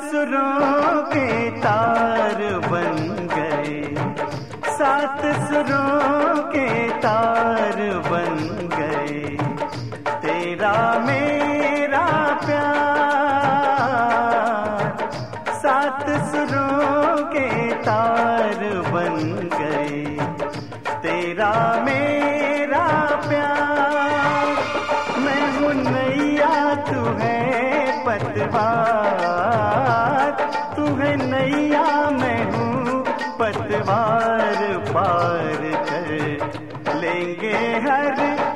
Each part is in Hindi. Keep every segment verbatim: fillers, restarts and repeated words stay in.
सुरों के तार बन गए, सात सुरों के तार बन गए, तेरा मेरा प्यार। सात सुरों के तार बन गए, तेरा मेरा प्यार। मैं हूँ नैया तू है पतवार, तू है नैया मैं हूँ पतवार। पार कर लेंगे हर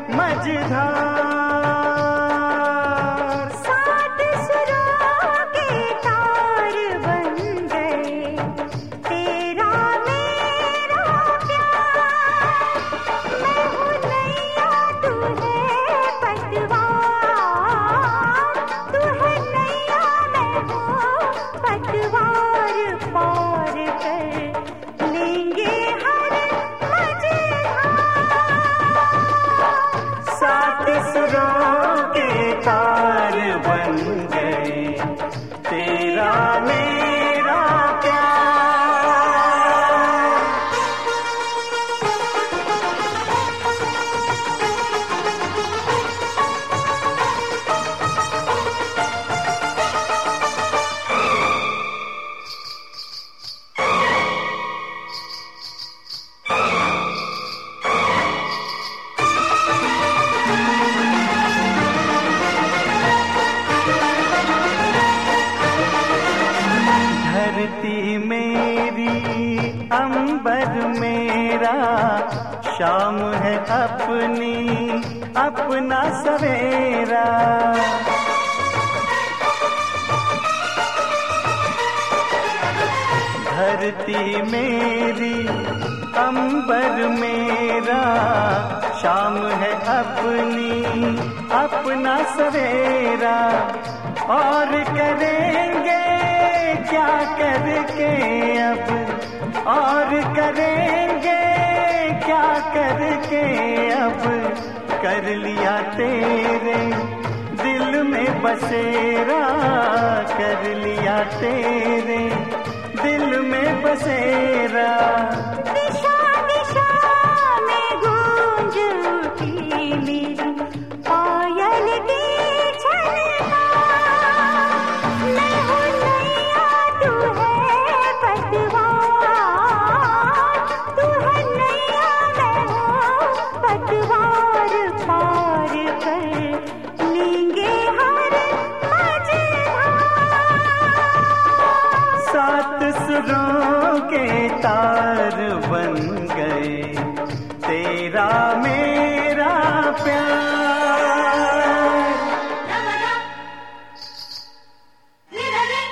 मझधार। सात सुरों के तार बन गए, तेरा मेरा प्यार। मैं हूँ नैया तू है पतवार, तू है नैया मैं हूँ पतवार। पार कर लेंगे हर मझधार। सात सुरों के तार बन गए, तेरा मेरा प्यार। धरती मेरी अंबर मेरा, शाम है अपनी अपना सवेरा। धरती मेरी अंबर मेरा, शाम है अपनी अपना सवेरा। और करेंगे क्या करके अब, और करेंगे क्या करके अब। कर लिया तेरे दिल में बसेरा, कर लिया तेरे दिल में बसेरा। दिशा दिशा में गूंज उठी मेरी पायल की छनकार। मैं हूँ नैया तू है पतवार, तू है नैया मैं हूँ पतवार। पार कर लेंगे हर मझधार। सात सुरों के तार बन गए, तेरा मेरा प्यार। रमना निधने,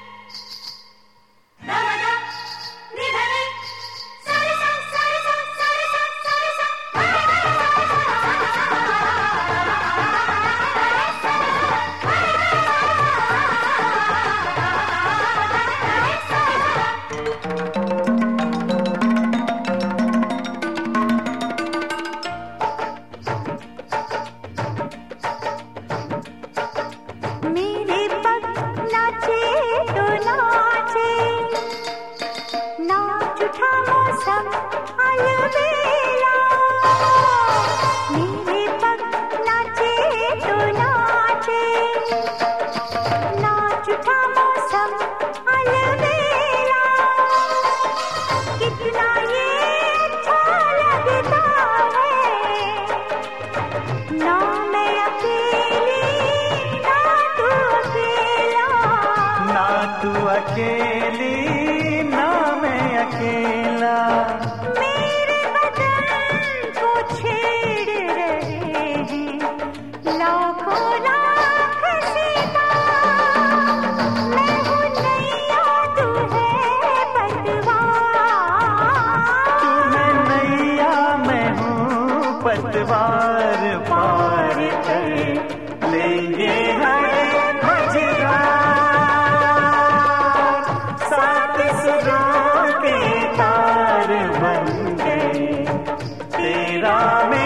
रमना निधने, सारे सा सारे सा सारे सा सारे सा। मेरे पग नाचे तो नाचे, नाच उठा मौसम अलबेला। मेरे पग नाचे तो नाचे, नाच उठा मौसम अलबेला। कितना ये अच्छा लगता है, ना मैं अकेली ना तू अकेला। ना तू अकेली ना मैं अकेला। मेरे बदन को छेड़ रहे हैं लाखों लाख सितार। मैं हूँ नैया तू है पतवार, तू है नैया मैं हूँ पतवार। पार कर लेंगे हर मझधार। सात सुरों के तार बन गए, तेरा